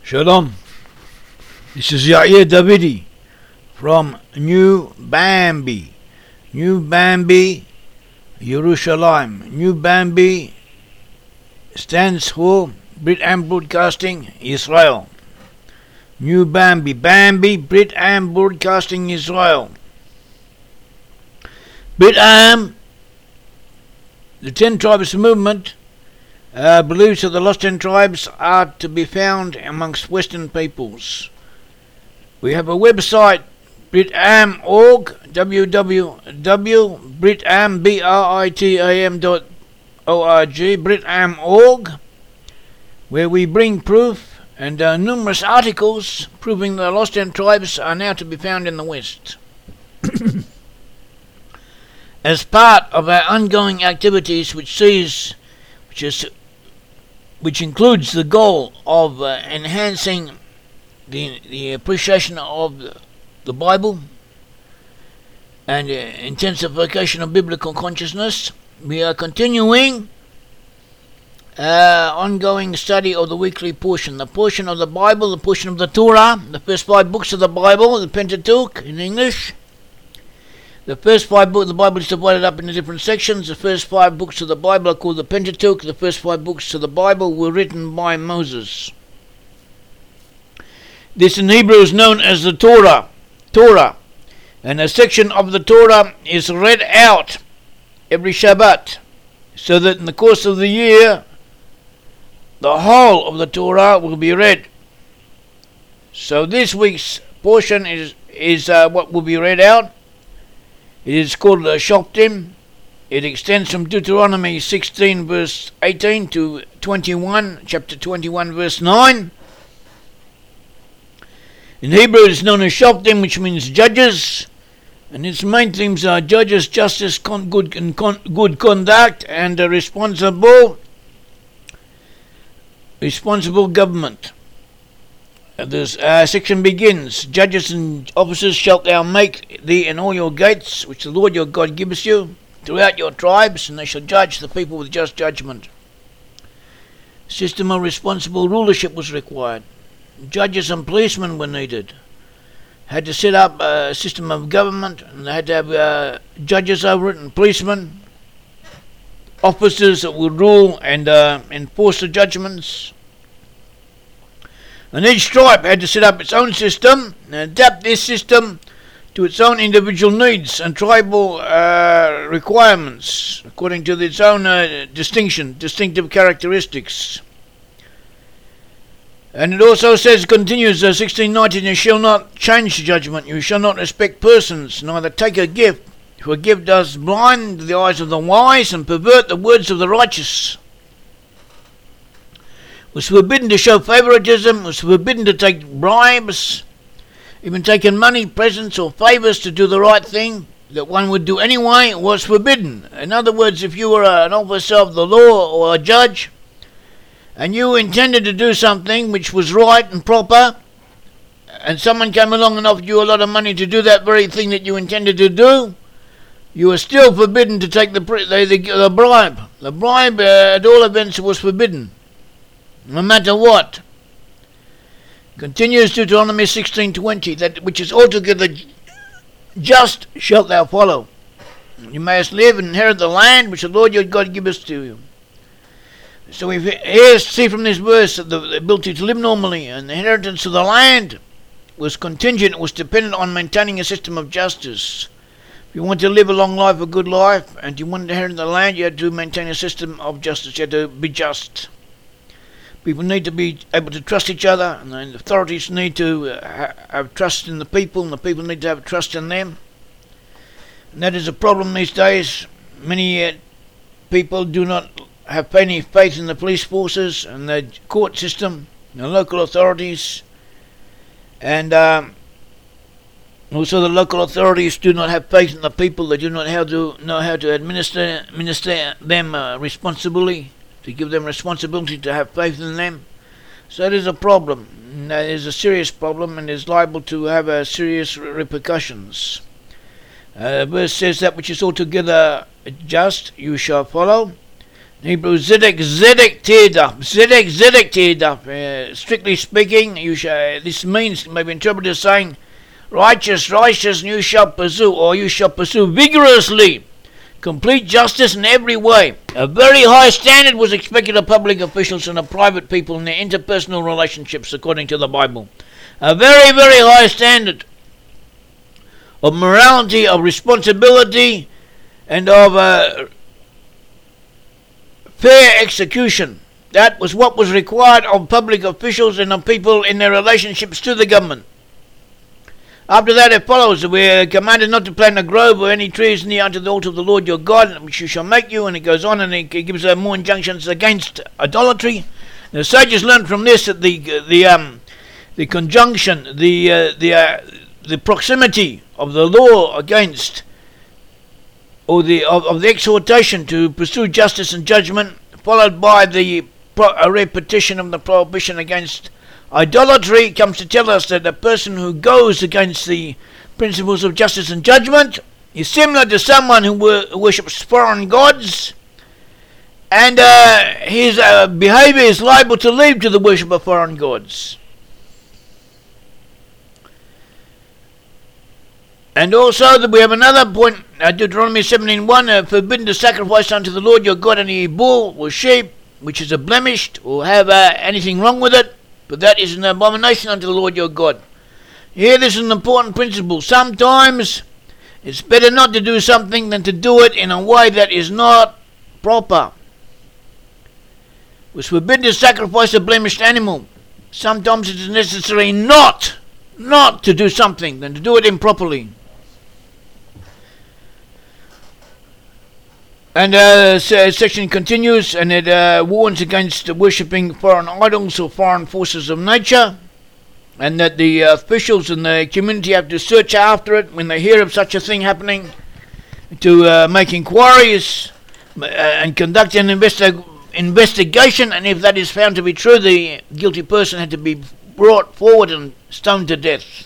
Shalom. This is Yair Davidi from New Bambi, Yerushalayim. New Bambi stands for Brit Am Broadcasting Israel. New Bambi, Brit Am Broadcasting Israel. Brit Am, the 10 Tribes movement, believes that the lost 10 tribes are to be found amongst Western peoples. We have a website, Britam.org, www.britam.org, Britam.org, where we bring proof and numerous articles proving the lost 10 tribes are now to be found in the West. As part of our ongoing activities, which includes the goal of enhancing the appreciation of the Bible and intensification of biblical consciousness, we are continuing ongoing study of the weekly portion, the portion of the Bible, the portion of the Torah, the first 5 books of the Bible, the Pentateuch in English. The first 5 books of the Bible is divided up into different sections. The first 5 books of the Bible are called the Pentateuch. The first 5 books of the Bible were written by Moses. This in Hebrew is known as the Torah. And a section of the Torah is read out every Shabbat, so that in the course of the year, the whole of the Torah will be read. So this week's portion is what will be read out. It is called Shoftim. It extends from Deuteronomy 16 verse 18 to 21, chapter 21 verse 9. In Hebrew it is known as Shoftim, which means judges, and its main themes are judges, justice, good conduct, and responsible government. This section begins, Judges and officers shalt thou make thee in all your gates, which the Lord your God giveth you, throughout your tribes, and they shall judge the people with just judgment. System of responsible rulership was required. Judges and policemen were needed. Had to set up a system of government, and they had to have judges over it and policemen, officers that would rule and enforce the judgments. And each tribe had to set up its own system and adapt this system to its own individual needs and tribal requirements, according to its own distinctive characteristics. And it also continues, 16:19, you shall not change judgment, you shall not respect persons, neither take a gift, for a gift does blind the eyes of the wise and pervert the words of the righteous. It was forbidden to show favoritism, it was forbidden to take bribes, even taking money, presents or favors to do the right thing that one would do anyway was forbidden. In other words, if you were an officer of the law or a judge, and you intended to do something which was right and proper, and someone came along and offered you a lot of money to do that very thing that you intended to do, you were still forbidden to take the bribe. The bribe, at all events, was forbidden, no matter what. Continues Deuteronomy 16:20, that which is altogether just shalt thou follow. You mayest live and inherit the land which the Lord your God giveth to you. So we here see from this verse that the ability to live normally and the inheritance of the land was contingent, was dependent on maintaining a system of justice. If you want to live a long life, a good life, and you want to inherit the land, you had to maintain a system of justice. You had to be just. People need to be able to trust each other, and the authorities need to have trust in the people, and the people need to have trust in them. And that is a problem these days. Many people do not have any faith in the police forces and the court system, the local authorities, and also the local authorities do not have faith in the people. They do not know how to administer them responsibly, to give them responsibility to have faith in them. So it is a problem. That is a serious problem and is liable to have serious repercussions. The verse says, that which is altogether just you shall follow, Hebrew Zedek teared up. Zedek teared up. Strictly speaking, this means may be interpreted as saying, righteous, and you shall pursue, or you shall pursue vigorously complete justice in every way. A very high standard was expected of public officials and of private people in their interpersonal relationships, according to the Bible. A very, very high standard of morality, of responsibility, and of fair execution. That was what was required of public officials and of people in their relationships to the government. After that it follows, we are commanded not to plant a grove or any trees near unto the altar of the Lord your God, which you shall make you, and it goes on and it gives more injunctions against idolatry. The sages learned from this that the conjunction, the proximity of the law against, or of the exhortation to pursue justice and judgment, followed by a repetition of the prohibition against idolatry, comes to tell us that a person who goes against the principles of justice and judgment is similar to someone who worships foreign gods, and his behavior is liable to lead to the worship of foreign gods. And also that we have another point, Deuteronomy 17:1, forbidden to sacrifice unto the Lord your God any bull or sheep which is blemished or have anything wrong with it, but that is an abomination unto the Lord your God. Here this is an important principle. Sometimes it's better not to do something than to do it in a way that is not proper. It was forbidden to sacrifice a blemished animal. Sometimes it is necessary not to do something than to do it improperly. And section continues, and it warns against worshipping foreign idols or foreign forces of nature, and that the officials in the community have to search after it when they hear of such a thing happening, to make inquiries and conduct an investigation, and if that is found to be true, the guilty person had to be brought forward and stoned to death.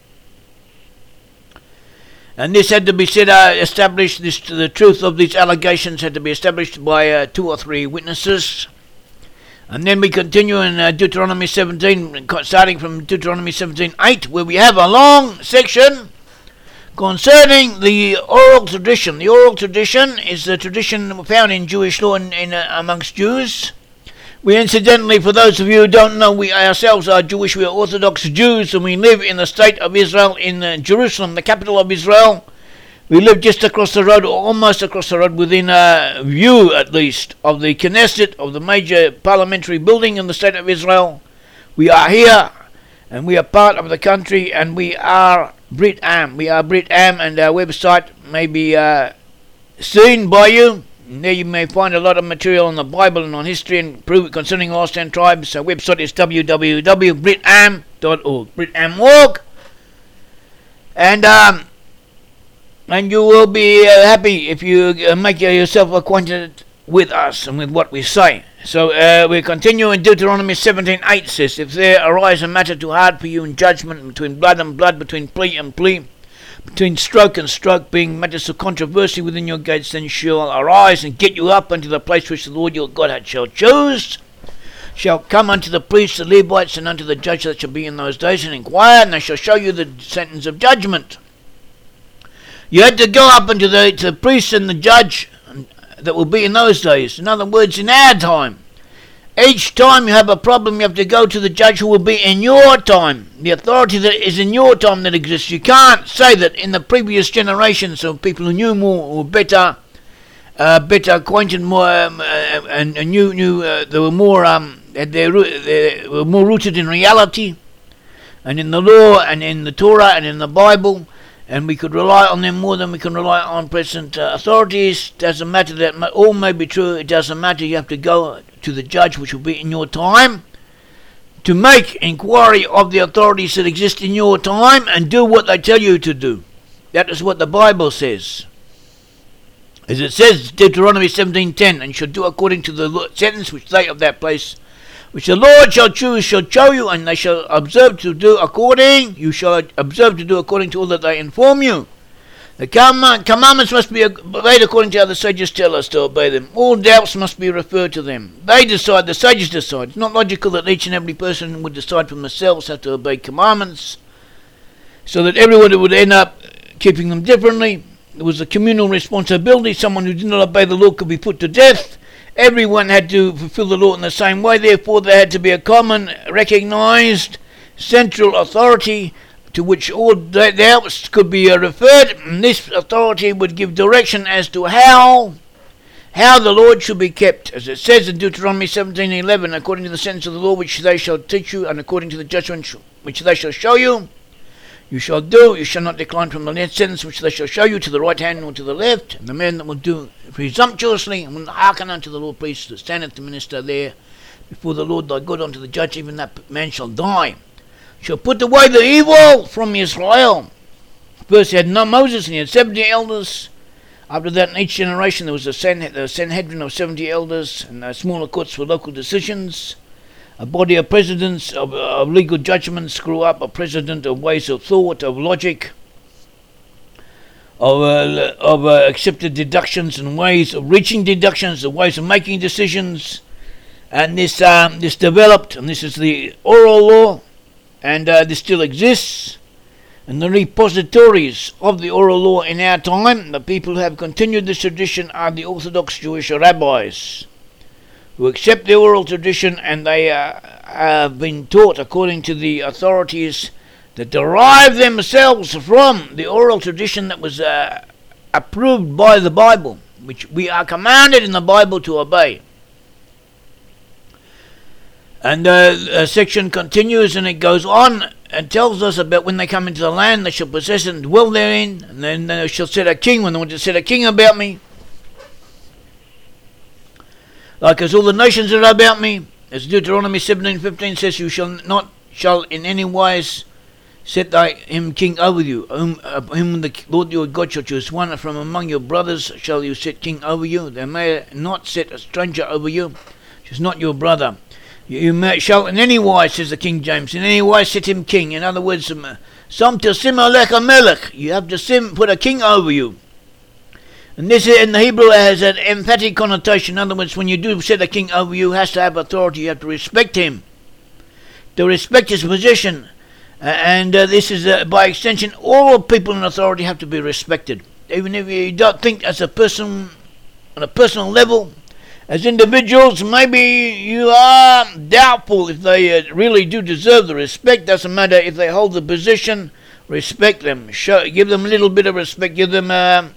And this had to be established, the truth of these allegations had to be established by 2 or 3 witnesses. And then we continue in Deuteronomy 17, starting from Deuteronomy 17:8, where we have a long section concerning the oral tradition. The oral tradition is the tradition found in Jewish law in amongst Jews. We incidentally, for those of you who don't know, we ourselves are Jewish. We are Orthodox Jews, and we live in the state of Israel, in Jerusalem, the capital of Israel. We live just across the road, or almost across the road, within view, at least, of the Knesset, of the major parliamentary building in the state of Israel. We are here, and we are part of the country, and we are Brit Am. We are Brit Am, and our website may be seen by you. And there you may find a lot of material on the Bible and on history and concerning lost and tribes. Our website is www.britam.org. Britam.org. And you will be happy if you make yourself acquainted with us and with what we say. So we continue in Deuteronomy 17:8 says, if there arise a matter too hard for you in judgment, between blood and blood, between plea and plea, between stroke and stroke, being matters of controversy within your gates, then shall arise and get you up unto the place which the Lord your God shall choose, shall come unto the priests, the Levites, and unto the judge that shall be in those days, and inquire, and they shall show you the sentence of judgment. You had to go up unto the priest and the judge that will be in those days. In other words, in our time. Each time you have a problem, you have to go to the judge who will be in your time. The authority that is in your time that exists. You can't say that in the previous generations of people who knew more or better acquainted, more and knew they were more they were more rooted in reality and in the law and in the Torah and in the Bible, and we could rely on them more than we can rely on present authorities. Doesn't matter, that all may be true. It doesn't matter. You have to go to the judge, which will be in your time, to make inquiry of the authorities that exist in your time and do what they tell you to do. That is what the Bible says. As it says, Deuteronomy 17:10, and shall do according to the sentence which they of that place, which the Lord shall choose, shall show you, and they shall observe to do according, you shall observe to do according to all that they inform you. The commandments must be obeyed according to how the sages tell us to obey them. All doubts must be referred to them. They decide, the sages decide. It's not logical that each and every person would decide for themselves how to obey commandments, so that everyone would end up keeping them differently. There was a communal responsibility. Someone who did not obey the law could be put to death. Everyone had to fulfill the law in the same way. Therefore, there had to be a common, recognized, central authority to which all doubts could be referred, and this authority would give direction as to how the Lord should be kept, as it says in Deuteronomy 17:11, according to the sentence of the law which they shall teach you, and according to the judgment which they shall show you, you shall do. You shall not decline from the sentence which they shall show you to the right hand or to the left. And the man that will do presumptuously and will hearken unto the Lord priest that standeth to minister there before the Lord thy God unto the judge, even that man shall die. Shall put away the evil from Israel. First he had Moses, and he had 70 elders. After that, in each generation there was a Sanhedrin of 70 elders, and smaller courts for local decisions. A body of presidents of legal judgments grew up, a president of ways of thought, of logic, of accepted deductions and ways of reaching deductions, the ways of making decisions. And this developed, and this is the oral law. And this still exists, and the repositories of the oral law in our time, the people who have continued this tradition are the Orthodox Jewish rabbis, who accept the oral tradition, and they have been taught according to the authorities that derive themselves from the oral tradition that was approved by the Bible, which we are commanded in the Bible to obey. And the section continues, and it goes on and tells us about when they come into the land, they shall possess it and dwell therein, and then they shall set a king when they want to set a king about me. Like as all the nations are about me, as Deuteronomy 17:15 says, you shall in any wise set him king over you, whom the Lord your God shall choose. One from among your brothers shall you set king over you. They may not set a stranger over you, which is not your brother. You shall in any wise, says the King James, in any wise set him king. In other words, some to simulek a melech. You have to put a king over you. And this in the Hebrew has an emphatic connotation. In other words, when you do set a king over you, he has to have authority. You have to respect him, to respect his position. And this is, by extension, all people in authority have to be respected. Even if you don't think as a person, on a personal level, as individuals, maybe you are doubtful if they really do deserve the respect. Doesn't matter if they hold the position. Respect them. Give them a little bit of respect. Give them honor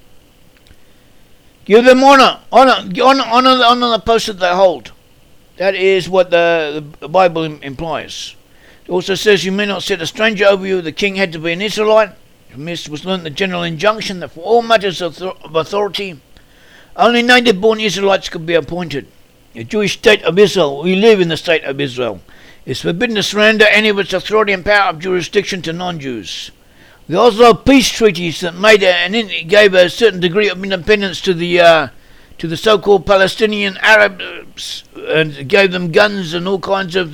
the post that they hold. That is what the Bible implies. It also says you may not set a stranger over you. The king had to be an Israelite. From this was learnt the general injunction that for all matters of authority, only native-born Israelites could be appointed. The Jewish state of Israel, we live in the state of Israel, is forbidden to surrender any of its authority and power of jurisdiction to non-Jews. The Oslo peace treaties that gave a certain degree of independence to the so-called Palestinian Arabs, and gave them guns and all kinds of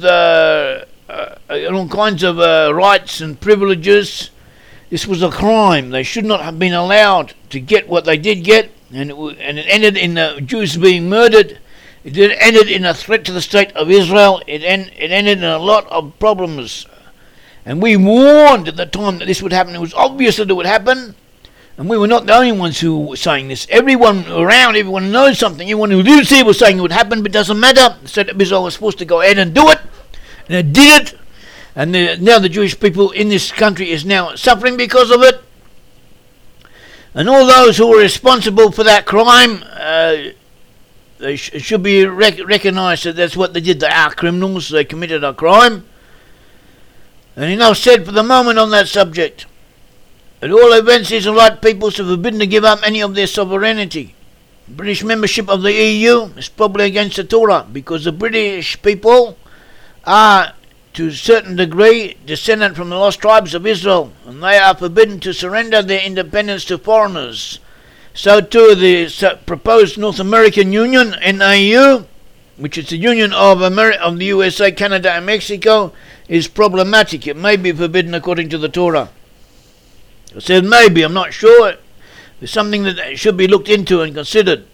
rights and privileges. This was a crime. They should not have been allowed to get what they did get. And it ended in the Jews being murdered. It ended in a threat to the state of Israel. It ended in a lot of problems. And we warned at the time that this would happen. It was obvious that it would happen. And we were not the only ones who were saying this. Everyone around, everyone knows something. Everyone who lives here was saying it would happen, but it doesn't matter. The state of Israel was supposed to go ahead and do it. And it did it. And now the Jewish people in this country is now suffering because of it. And all those who were responsible for that crime, they should be recognized that that's what they did. They are criminals. They committed a crime. And enough said for the moment on that subject. At all events, Israelite peoples are forbidden to give up any of their sovereignty. British membership of the EU is probably against the Torah, because the British people are, to a certain degree, descendant from the lost tribes of Israel, and they are forbidden to surrender their independence to foreigners. So too the proposed North American Union, NAU, which is the union of the USA, Canada and Mexico, is problematic. It may be forbidden according to the Torah. I said maybe, I'm not sure. It's something that should be looked into and considered.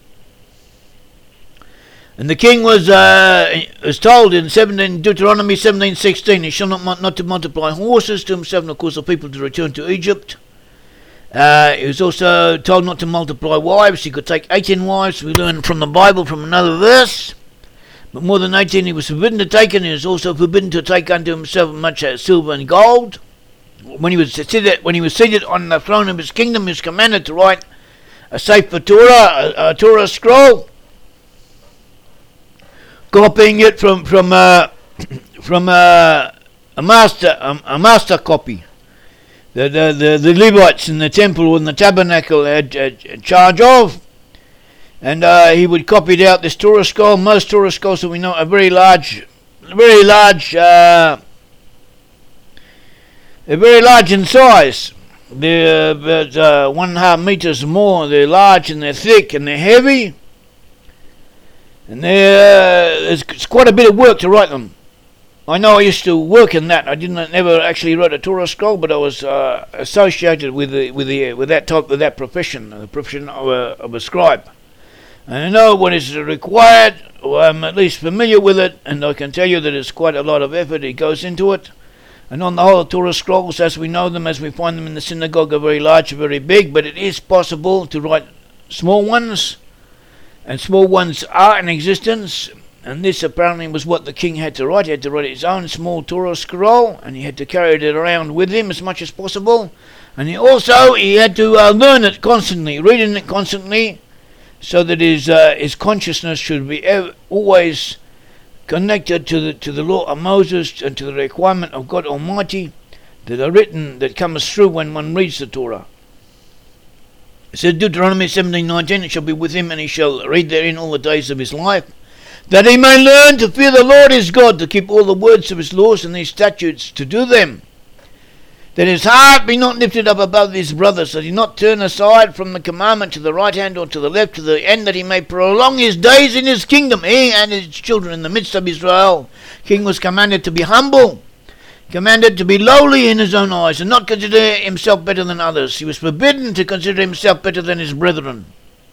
And the king was told in Deuteronomy 17:16, he shall not to multiply horses to himself, nor cause the people to return to Egypt. He was also told not to multiply wives. He could take 18 wives. We learn from the Bible from another verse. But more than 18 he was forbidden to take, and he was also forbidden to take unto himself much silver and gold. When he was seated on the throne of his kingdom, he was commanded to write a Sefer Torah, a Torah scroll, copying it from a master copy. The Levites in the temple and the tabernacle had charge of, and he would copy it out. This Torah scroll, most Torah scrolls that we know are very large in size. They're about 1.5 meters more. They're large and they're thick and they're heavy, and there's quite a bit of work to write them. I know I used to work in that. I never actually wrote a Torah scroll, but I was associated with that profession, the profession of a scribe. And I know what is required, or I'm at least familiar with it, and I can tell you that it's quite a lot of effort that goes into it. And on the whole, Torah scrolls, as we know them, as we find them in the synagogue, are very large, very big, but it is possible to write small ones, and small ones are in existence. And this apparently was what the king had to write. He had to write his own small Torah scroll, and he had to carry it around with him as much as possible. And he had to learn it constantly, reading it constantly, so that his consciousness should be always connected to the law of Moses and to the requirement of God Almighty that are written, that comes through when one reads the Torah. It says Deuteronomy 17:19, it shall be with him, and he shall read therein all the days of his life, that he may learn to fear the Lord his God, to keep all the words of his laws and his statutes, to do them, that his heart be not lifted up above his brothers, that he not turn aside from the commandment to the right hand or to the left, to the end that he may prolong his days in his kingdom, he and his children in the midst of Israel. King was commanded to be humble, commanded to be lowly in his own eyes, and not consider himself better than others. He was forbidden to consider himself better than his brethren.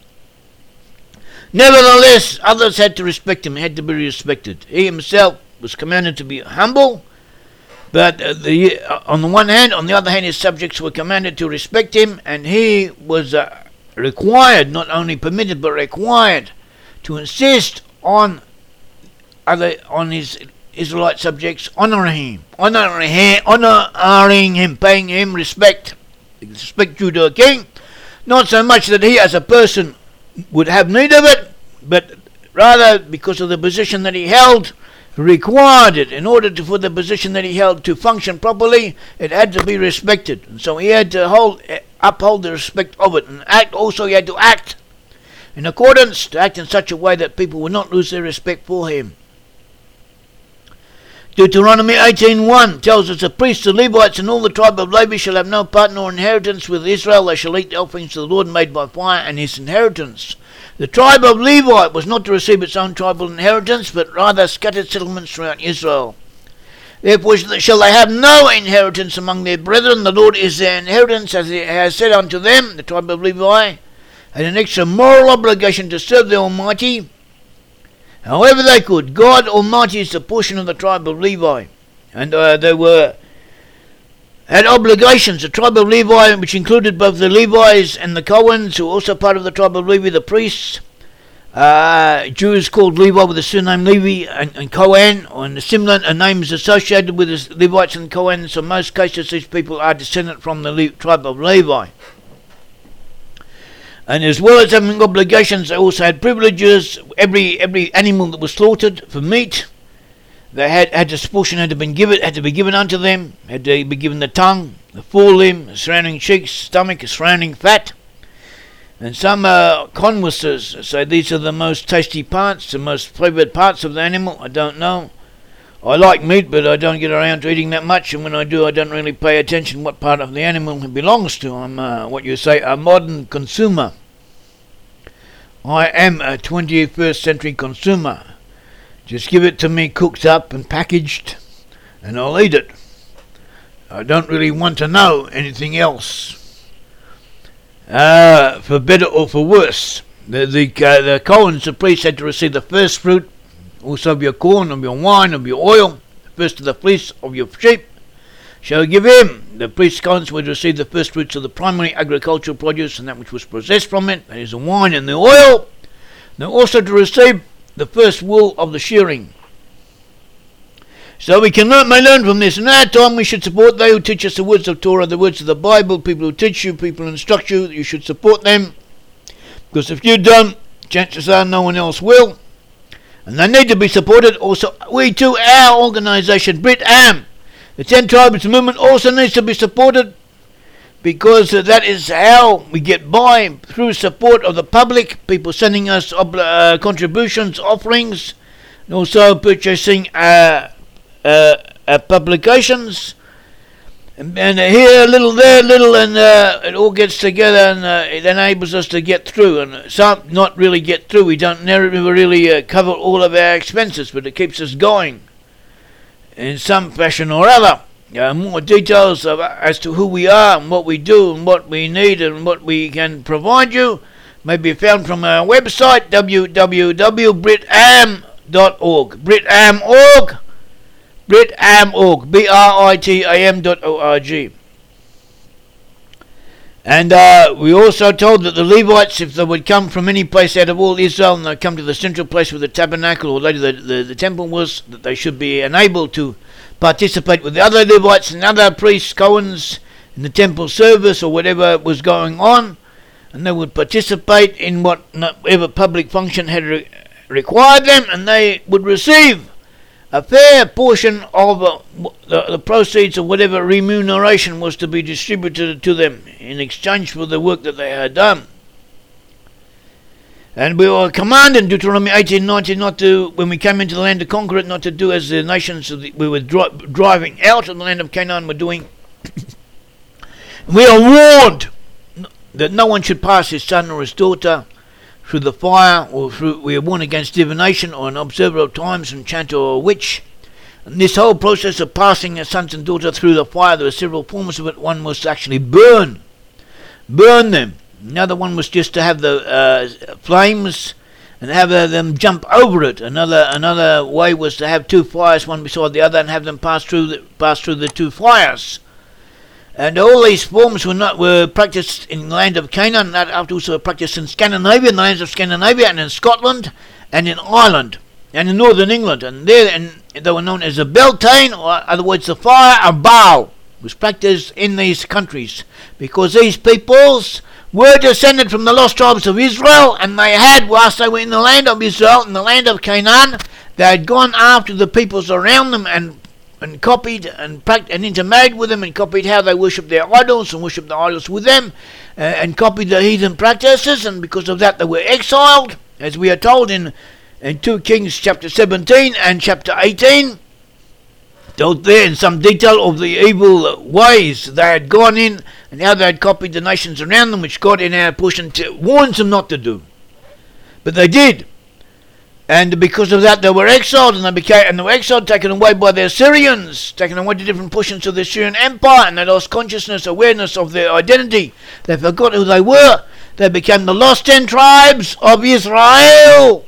Nevertheless, others had to respect him, had to be respected. He himself was commanded to be humble, but on the one hand, on the other hand, his subjects were commanded to respect him, and he was required, not only permitted, but required to insist on his Israelite subjects honoring him, paying him respect due to a king. Not so much that he as a person would have need of it, but rather because of the position that he held, required it. In order for the position that he held to function properly, it had to be respected, and so he had to uphold the respect of it, and he had to act in accordance, to act in such a way that people would not lose their respect for him. Deuteronomy 18:1 tells us, the priests, the Levites, and all the tribe of Levi shall have no part nor inheritance with Israel. They shall eat the offerings to the Lord made by fire, and his inheritance. The tribe of Levi was not to receive its own tribal inheritance, but rather scattered settlements throughout Israel. Therefore shall they have no inheritance among their brethren. The Lord is their inheritance, as he has said unto them. The tribe of Levi had an extra moral obligation to serve the Almighty however they could. God Almighty is the portion of the tribe of Levi, and they had obligations. The tribe of Levi, which included both the Levites and the Cohens, who were also part of the tribe of Levi, the priests. Jews called Levi with the surname Levi and Cohen, and similar names associated with the Levites and Cohen. So in most cases these people are descendant from the tribe of Levi. And as well as having obligations, they also had privileges. Every animal that was slaughtered for meat, they had this portion had to be given unto them. Had to be given the tongue, the forelimb, the surrounding cheeks, stomach, the surrounding fat. And some connoisseurs say these are the most tasty parts, the most flavoured parts of the animal. I don't know. I like meat, but I don't get around to eating that much, and when I do, I don't really pay attention what part of the animal it belongs to. I'm a modern consumer. I am a 21st century consumer. Just give it to me cooked up and packaged, and I'll eat it. I don't really want to know anything else. for better or for worse. The Cohens, the priests, had to receive the first fruit, also of your corn, of your wine, of your oil, the first of the fleece of your sheep. Shall give him. The priests Cohens would receive the first fruits of the primary agricultural produce and that which was possessed from it, that is the wine and the oil. They also to receive the first wool of the shearing. So we may learn from this. In our time we should support they who teach us the words of Torah, the words of the Bible, people who teach you, people who instruct you. You should support them. Because if you don't, chances are no one else will. And they need to be supported. Also, we too, our organisation, Brit Am, the 10 Tribes movement, also needs to be supported. Because that is how we get by, through support of the public, people sending us contributions, offerings, and also purchasing publications. And here a little, there a little, and it all gets together, and it enables us to get through. And some not really get through. We don't never really cover all of our expenses, but it keeps us going in some fashion or other. More details as to who we are and what we do and what we need and what we can provide you may be found from our website www.britam.org. Britam.org. Britam.org. Britam.org. And we also told that the Levites, if they would come from any place out of all Israel and they come to the central place where the tabernacle or later the temple was, that they should be enabled to participate with the other Levites and other priests, Cohens, in the temple service or whatever was going on, and they would participate in whatever public function had required them, and they would receive a fair portion of the proceeds of whatever remuneration was to be distributed to them in exchange for the work that they had done. And we were commanded in Deuteronomy 18:19 not to, when we came into the land to conquer it, not to do as the nations we were driving out of the land of Canaan were doing. We are warned that no one should pass his son or his daughter through the fire, or we are warned against divination or an observer of times, enchanter or a witch. And this whole process of passing their sons and daughters through the fire, there were several forms of it. One was to actually burn them. Another one was just to have the flames and have them jump over it. Another way was to have two fires, one beside the other, and have them pass through the two fires. And all these forms were practiced in the land of Canaan. That afterwards were practiced in Scandinavia, in the lands of Scandinavia, and in Scotland, and in Ireland, and in northern England. And they were known as the Beltane, or otherwise the fire of Baal, was practiced in these countries, because these peoples were descended from the lost tribes of Israel, and they had, whilst they were in the land of Israel, in the land of Canaan, they had gone after the peoples around them and copied and intermarried with them, and copied how they worshipped their idols and worshipped the idols with them, and copied the heathen practices, and because of that they were exiled, as we are told in 2 Kings chapter 17 and chapter 18. Told there in some detail of the evil ways they had gone in and how they had copied the nations around them, which God in our portion warns them not to do. But they did. And because of that they were exiled, and they were exiled, taken away by the Assyrians, taken away to different portions of the Assyrian Empire, and they lost consciousness, awareness of their identity. They forgot who they were. They became the lost 10 tribes of Israel.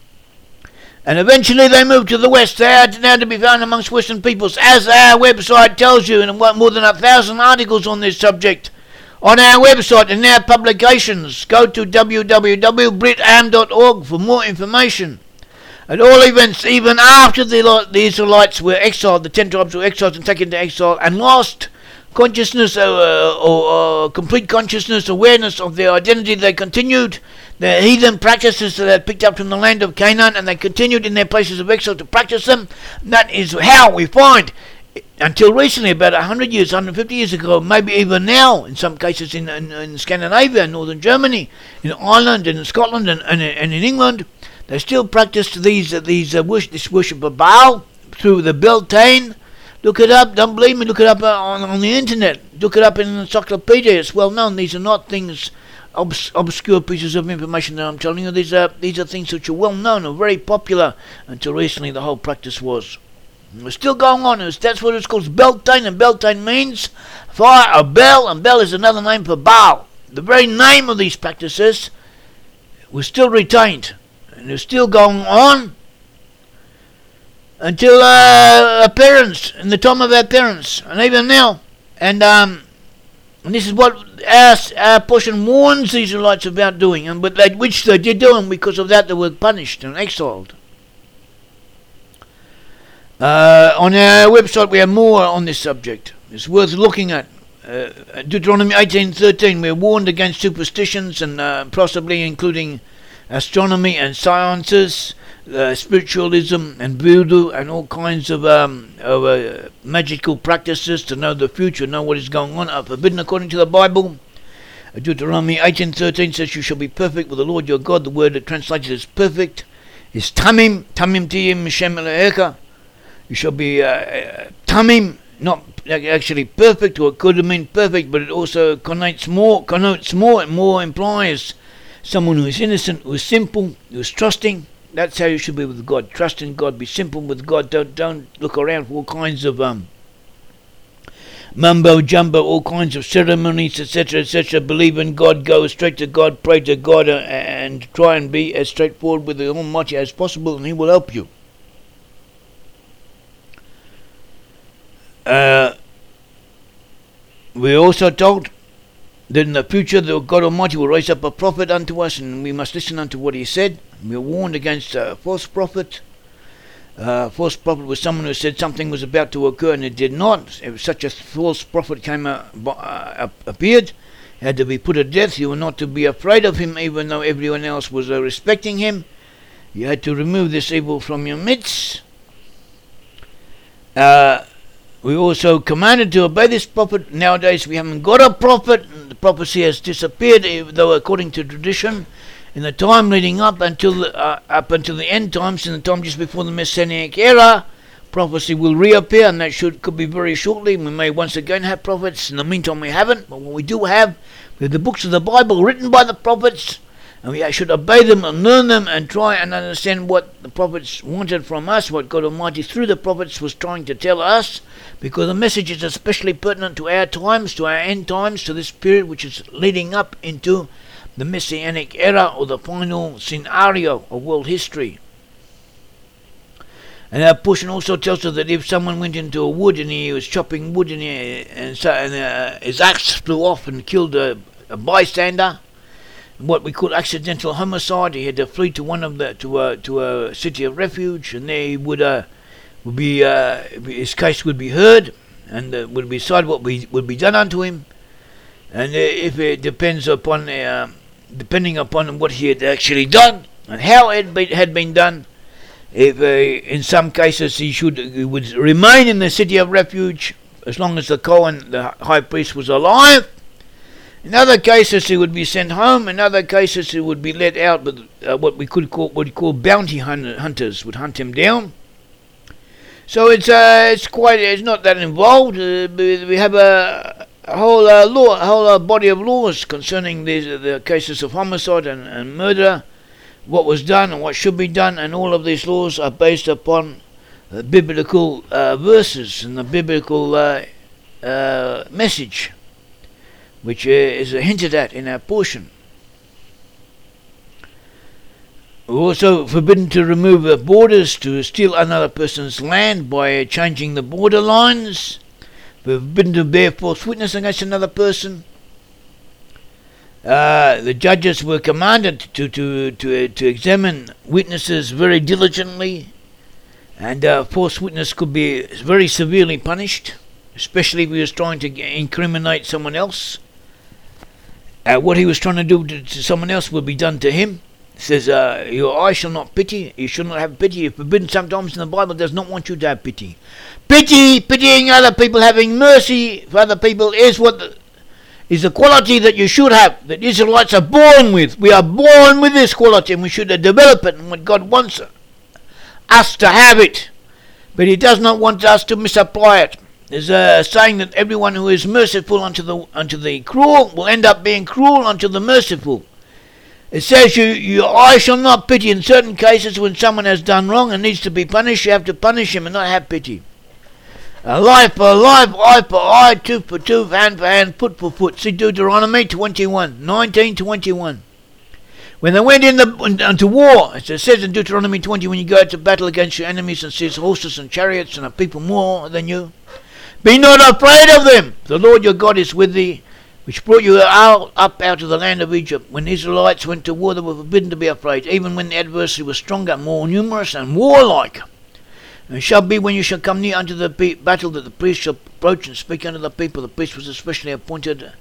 And eventually they moved to the west. They are now to be found amongst Western peoples, as our website tells you, and more than 1,000 articles on this subject on our website and our publications. Go to www.britam.org for more information. At all events, even after the Israelites were exiled, the 10 tribes were exiled and taken to exile and lost consciousness or complete consciousness, awareness of their identity, they continued the heathen practices that they had picked up from the land of Canaan, and they continued in their places of exile to practice them. And that is how we find, until recently, about 100 years, 150 years ago, maybe even now, in some cases in Scandinavia, northern Germany, in Ireland, and in Scotland, and in England, they still practice this worship of Baal through the Beltane. Look it up. Don't believe me. Look it up on the internet. Look it up in an encyclopedia. It's well known. These are not things, obscure pieces of information that I'm telling you. These are things which are well known and very popular. Until recently, the whole practice was. It's still going on. That's what it's called, Beltane, and Beltane means fire of Bel, and Bel is another name for Baal. the very name of these practices was still retained, and it was still going on until our parents, in the time of our parents, and even now. And this is what our portion warns the Israelites about doing, and which they did do, and because of that they were punished and exiled. On our website we have more on this subject. It's worth looking at. Deuteronomy 18:13, we're warned against superstitions and possibly including astronomy and sciences, spiritualism and voodoo and all kinds of magical practices to know the future, know what is going on, are forbidden according to the Bible. Deuteronomy 18:13 says, "You shall be perfect with the Lord your God." The word that translated as perfect is tamim, tamim tiyim Shem Elohecha. You shall be tamim, not actually perfect, or it could have meant perfect, but it also connotes more, and more implies someone who is innocent, who is simple, who is trusting. That's how you should be with God. Trust in God, be simple with God. Don't look around for all kinds of mumbo jumbo, all kinds of ceremonies, etc., etc. Believe in God, go straight to God, pray to God, and try and be as straightforward with the Almighty as possible, and He will help you. We're also told that in the future the God Almighty will raise up a prophet unto us, and we must listen unto what He said. We are warned against a false prophet. False prophet was someone who said something was about to occur and it did not. If such a false prophet appeared, he had to be put to death. You were not to be afraid of him, even though everyone else was respecting him. You had to remove this evil from your midst. We also commanded to obey this prophet. Nowadays we haven't got a prophet. The prophecy has disappeared, even though according to tradition, in the time leading up until the end times, in the time just before the Messianic era, prophecy will reappear, and that could be very shortly. We may once again have prophets. In the meantime we haven't, but what we do have, we have the books of the Bible written by the prophets, and we should obey them and learn them and try and understand what the prophets wanted from us, what God Almighty through the prophets was trying to tell us, because the message is especially pertinent to our times, to our end times, to this period which is leading up into the Messianic era, or the final scenario of world history. And our portion also tells us that if someone went into a wood and he was chopping wood and his axe flew off and killed a bystander, what we call accidental homicide, he had to flee to to a city of refuge, and there he his case would be heard, and would be decided what would be done unto him. And if it depending upon what he had actually done and how it had been done, if in some cases he would remain in the city of refuge as long as the Kohen, the high priest, was alive. In other cases he would be sent home. In other cases he would be let out, but what we call bounty hunters would hunt him down. So it's not that involved. We have a whole body of laws concerning the cases of homicide and murder, what was done and what should be done, and all of these laws are based upon biblical verses and the biblical message, which is hinted at in our portion. We're also forbidden to remove borders, to steal another person's land by changing the border lines. We're forbidden to bear false witness against another person. The judges were commanded to examine witnesses very diligently, and false witness could be very severely punished, especially if he was trying to incriminate someone else. What he was trying to do to someone else will be done to him. It says, your eye shall not pity, you shall not have pity. You're forbidden sometimes, in the Bible does not want you to have pity. Pitying other people, having mercy for other people is the quality that you should have, that Israelites are born with. We are born with this quality, and we should develop it, and what God wants us to have it. But He does not want us to misapply it. There's a saying that everyone who is merciful unto the cruel will end up being cruel unto the merciful. It says your eye shall not pity. In certain cases, when someone has done wrong and needs to be punished, you have to punish him and not have pity. Life for life, eye for eye, tooth for tooth, hand for hand, foot for foot. See Deuteronomy 19:21. When they went into war, as it says in Deuteronomy 20, when you go out to battle against your enemies and sees horses and chariots and a people more than you, be not afraid of them. The Lord your God is with thee, which brought you up out of the land of Egypt. When the Israelites went to war, they were forbidden to be afraid, even when the adversary was stronger, more numerous, and warlike. And it shall be when you shall come near unto the battle that the priest shall approach and speak unto the people. The priest was especially appointed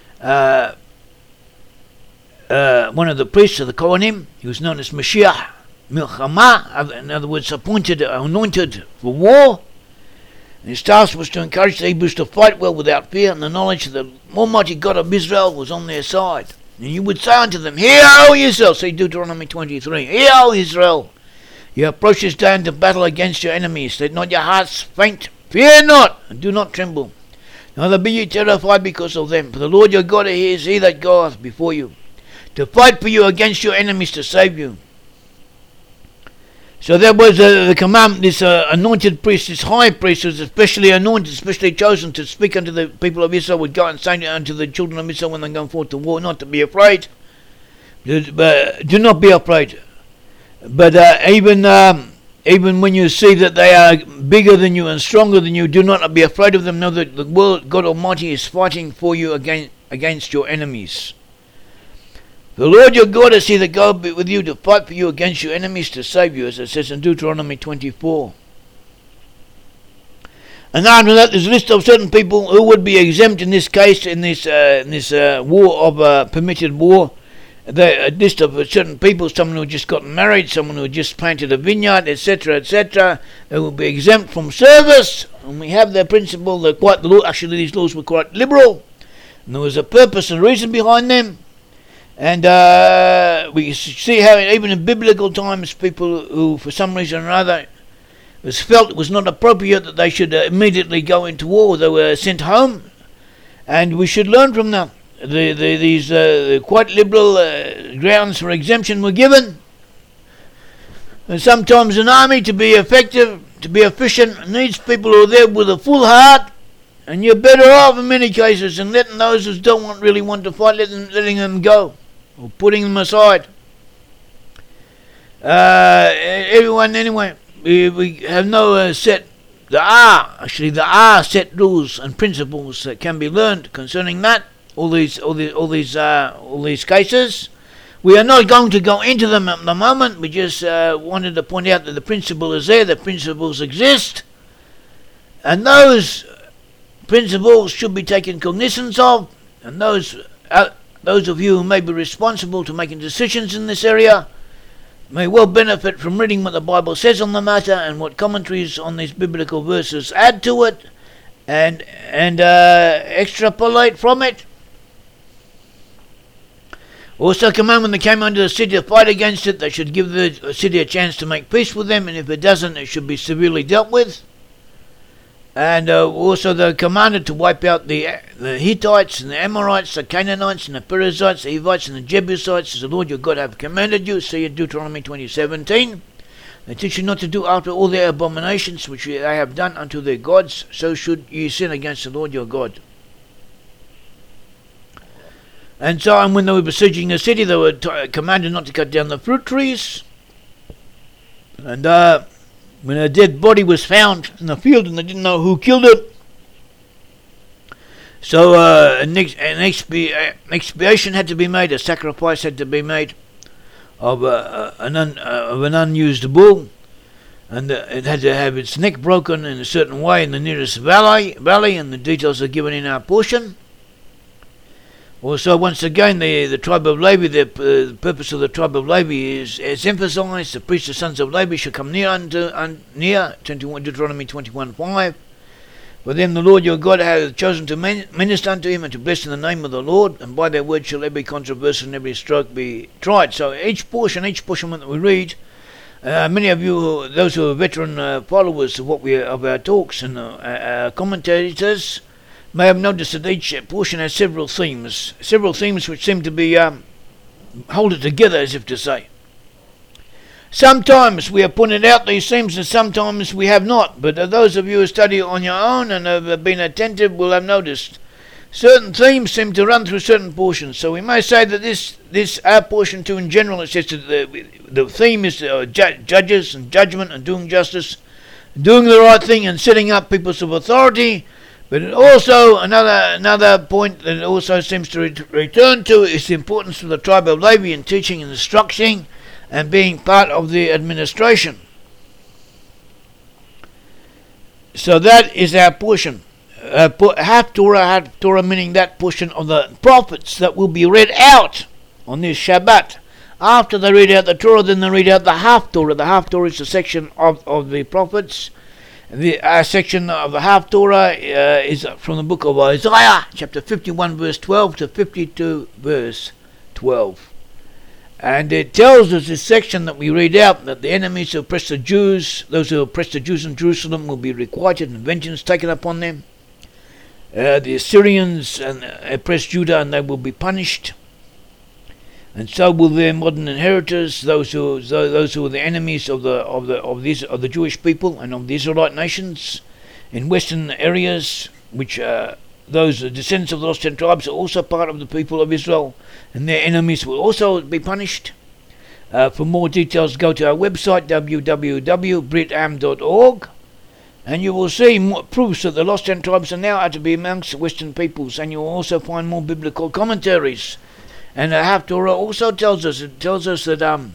one of the priests of the Kohanim. He was known as Mashiach Milchama, in other words, appointed, anointed for war. And his task was to encourage the Hebrews to fight well without fear, and the knowledge that the Almighty God of Israel was on their side. And you would say unto them, Hear, O Israel, see Deuteronomy 23, Hear, O Israel, you approach this day into battle against your enemies. Let not your hearts faint, fear not, and do not tremble. Neither be ye terrified because of them, for the Lord your God is he that goeth before you, to fight for you against your enemies, to save you. So that was the commandment. This anointed priest, this high priest, was especially anointed, especially chosen to speak unto the people of Israel, would go and say unto the children of Israel when they're going forth to war, not to be afraid. Do not be afraid. But even when you see that they are bigger than you and stronger than you, do not be afraid of them. Know that the world, God Almighty, is fighting for you against your enemies. The Lord your God is he that goeth with you to fight for you against your enemies, to save you, as it says in Deuteronomy 24. And after that, there's a list of certain people who would be exempt in this case, in this war of permitted war. A list of certain people, someone who had just gotten married, someone who had just planted a vineyard, etc., etc. They will be exempt from service. And we have their principle. Actually, these laws were quite liberal, and there was a purpose and reason behind them. And we see how even in biblical times, people who, for some reason or other, felt it was not appropriate that they should immediately go into war, they were sent home. And we should learn from that. These quite liberal grounds for exemption were given. And sometimes an army, to be effective, to be efficient, needs people who are there with a full heart. And you're better off in many cases than letting those who don't really want to fight, letting them go, or putting them aside. Everyone, anyway, we have no set. There are set rules and principles that can be learned concerning that. All these cases. We are not going to go into them at the moment. We just wanted to point out that the principle is there. The principles exist, and those principles should be taken cognizance of. And those of you who may be responsible to making decisions in this area may well benefit from reading what the Bible says on the matter and what commentaries on these biblical verses add to it, and extrapolate from it. Also command when they came under the city to fight against it, they should give the city a chance to make peace with them, and if it doesn't, it should be severely dealt with. And also they commanded to wipe out the Hittites and the Amorites, the Canaanites and the Perizzites, the Hivites and the Jebusites, as the Lord your God have commanded you. See in Deuteronomy 20:17. They teach you not to do after all their abominations which they have done unto their gods, so should ye sin against the Lord your God. And so on, when they were besieging the city, they were commanded not to cut down the fruit trees. And when a dead body was found in the field and they didn't know who killed it, so an expiation had to be made, a sacrifice had to be made of an unused bull, and it had to have its neck broken in a certain way in the nearest valley, and the details are given in our portion. Also, once again, the tribe of Levi, the purpose of the tribe of Levi is emphasized. The priests, the sons of Levi, shall come near Deuteronomy 21:5. For them the Lord your God hath chosen to minister unto him and to bless in the name of the Lord, and by their word shall every controversy and every stroke be tried. So each portion that we read, many of you, those who are veteran followers of our talks and our commentators, may have noticed that each portion has several themes which seem to be hold it together, as if to say. Sometimes we have pointed out these themes and sometimes we have not, but those of you who study on your own and have been attentive will have noticed certain themes seem to run through certain portions. So we may say that this our portion too in general, it says that the theme is judges and judgment and doing justice, doing the right thing and setting up peoples of authority. But it also another point that it also seems to return to is the importance of the tribe of Levi in teaching and instructing and being part of the administration. So that is our portion. Haftorah meaning that portion of the prophets that will be read out on this Shabbat. After they read out the Torah, then they read out the Haftorah. The Haftorah is a section of the prophets. The section of the Haftorah is from the book of Isaiah, chapter 51, verse 12 to 52, verse 12. And it tells us, this section that we read out, that the enemies who oppress the Jews, those who oppress the Jews in Jerusalem, will be requited and vengeance taken upon them. The Assyrians oppress Judah and they will be punished. And so will their modern inheritors, those who are the enemies of the Jewish people and of the Israelite nations in western areas, which those descendants of the lost 10 tribes are also part of the people of Israel, and their enemies will also be punished. For more details, go to our website www.britam.org, and you will see more proofs that the lost 10 tribes are now to be amongst Western peoples, and you will also find more biblical commentaries. And the Haftorah also tells us that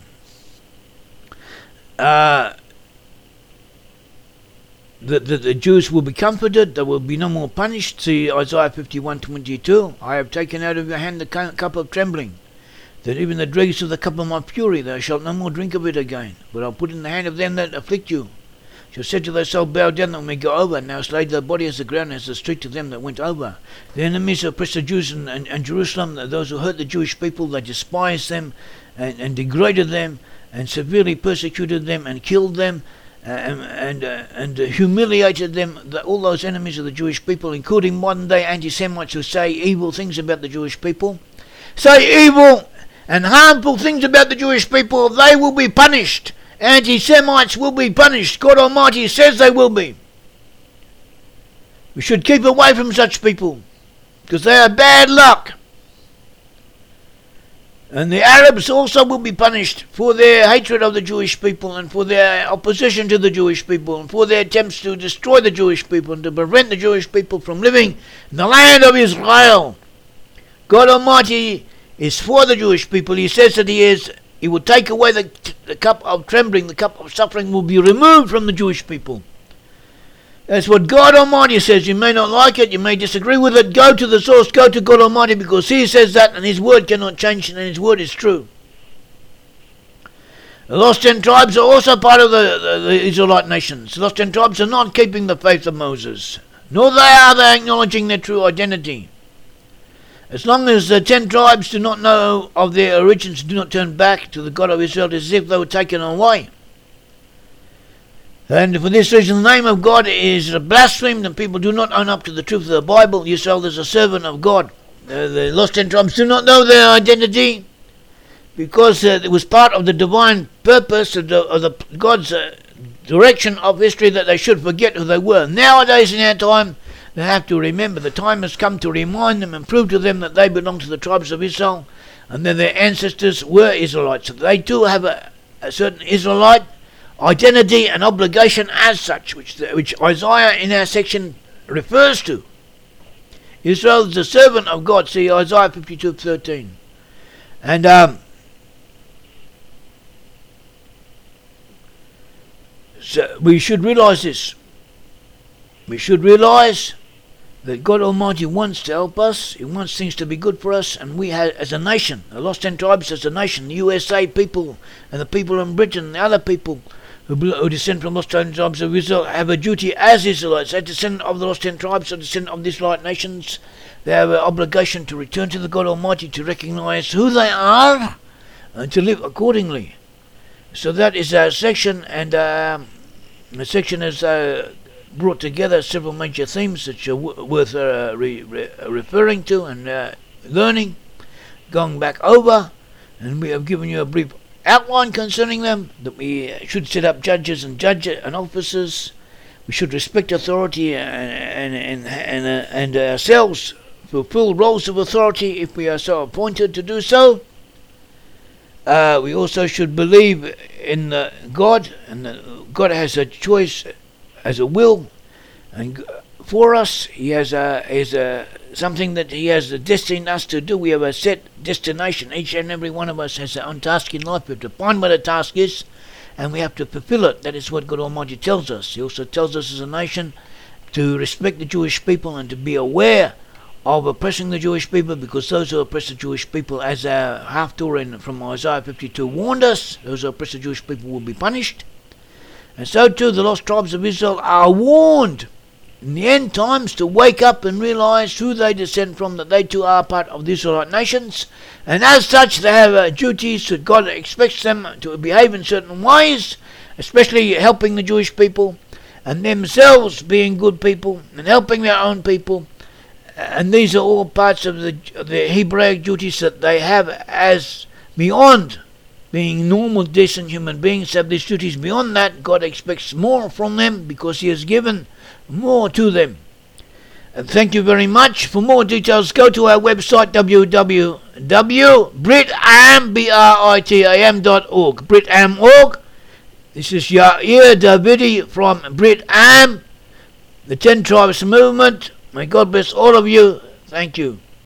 the Jews will be comforted, they will be no more punished. See Isaiah 51:22. I have taken out of your hand the cup of trembling, that even the dregs of the cup of my fury thou shalt no more drink of it again, but I'll put in the hand of them that afflict you. Shall say to thyself, bow down that we may go over, now hast laid thy body as the ground, as the street to them that went over. The enemies who oppress the Jews and Jerusalem, those who hurt the Jewish people, they despised them and degraded them and severely persecuted them and killed them and humiliated them. All those enemies of the Jewish people, including modern day anti-Semites who say evil things about the Jewish people, say evil and harmful things about the Jewish people, they will be punished. Anti-Semites will be punished. God Almighty says they will be. We should keep away from such people, because they are bad luck. And the Arabs also will be punished for their hatred of the Jewish people and for their opposition to the Jewish people and for their attempts to destroy the Jewish people and to prevent the Jewish people from living in the land of Israel. God Almighty is for the Jewish people. He says that He will take away the cup of trembling, the cup of suffering will be removed from the Jewish people. That's what God Almighty says. You may not like it, you may disagree with it. Go to the source, go to God Almighty, because He says that and His word cannot change and His word is true. The lost 10 tribes are also part of the Israelite nations. The lost 10 tribes are not keeping the faith of Moses, nor are they acknowledging their true identity. As long as the 10 tribes do not know of their origins, do not turn back to the God of Israel, it is as if they were taken away. And for this reason, the name of God is blasphemed, and people do not own up to the truth of the Bible. Israel is a servant of God. The lost 10 tribes do not know their identity, because it was part of the divine purpose of God's direction of history that they should forget who they were. Nowadays, in our time, they have to remember. The time has come to remind them and prove to them that they belong to the tribes of Israel and that their ancestors were Israelites. So they too have a certain Israelite identity and obligation as such, which Isaiah in our section refers to. Israel is the servant of God. See Isaiah 52:13. And so we should realize this. We should realize that God Almighty wants to help us. He wants things to be good for us, and we have, as a nation, the lost 10 tribes as a nation, the USA people and the people in Britain, the other people who descend from lost 10 tribes of Israel, have a duty as Israelites, as descendants of the lost 10 tribes, as descendants of the Israelite nations. They have an obligation to return to the God Almighty, to recognize who they are, and to live accordingly. So that is our section, and the section is brought together several major themes that are worth referring to and learning, going back over, and we have given you a brief outlined concerning them, that we should set up judges and officers. We should respect authority and ourselves fulfill roles of authority if we are so appointed to do so. We also should believe in God, and God has a choice, has a will, and for us, He has something that He has destined us to do. We have a set destination. Each and every one of us has their own task in life. We have to find what the task is, and we have to fulfill it. That is what God Almighty tells us. He also tells us as a nation to respect the Jewish people and to be aware of oppressing the Jewish people, because those who oppress the Jewish people, as our half-Torah from Isaiah 52 warned us, those who oppress the Jewish people will be punished. And so too the lost tribes of Israel are warned in the end times to wake up and realize who they descend from, that they too are part of the Israelite nations, and as such they have duties that God expects them to behave in certain ways, especially helping the Jewish people, and themselves being good people and helping their own people. And these are all parts of the Hebraic duties that they have, as beyond being normal, decent human beings have these duties. Beyond that, God expects more from them because He has given more to them. And thank you very much. For more details, go to our website www.britam.org. Britam.org. This is Yair Davidi from Brit Am, the 10 Tribes Movement. May God bless all of you. Thank you.